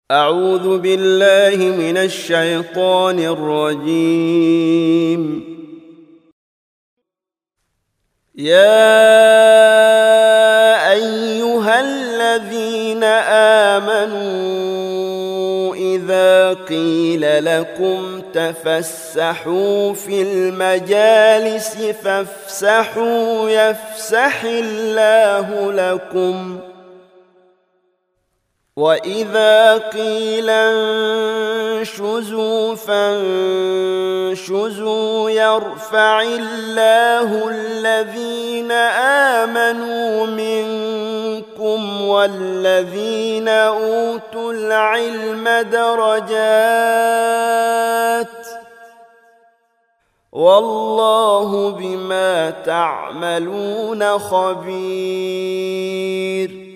أعوذ بالله من الشيطان الرجيم. يا أيها الذين آمنوا إذا قيل لكم تفسحوا في المجالس فافسحوا يفسح الله لكم، وإذا قيل انشزوا فانشزوا يرفع الله الذين آمنوا منكم والذين أوتوا العلم درجات، والله بما تعملون خبير.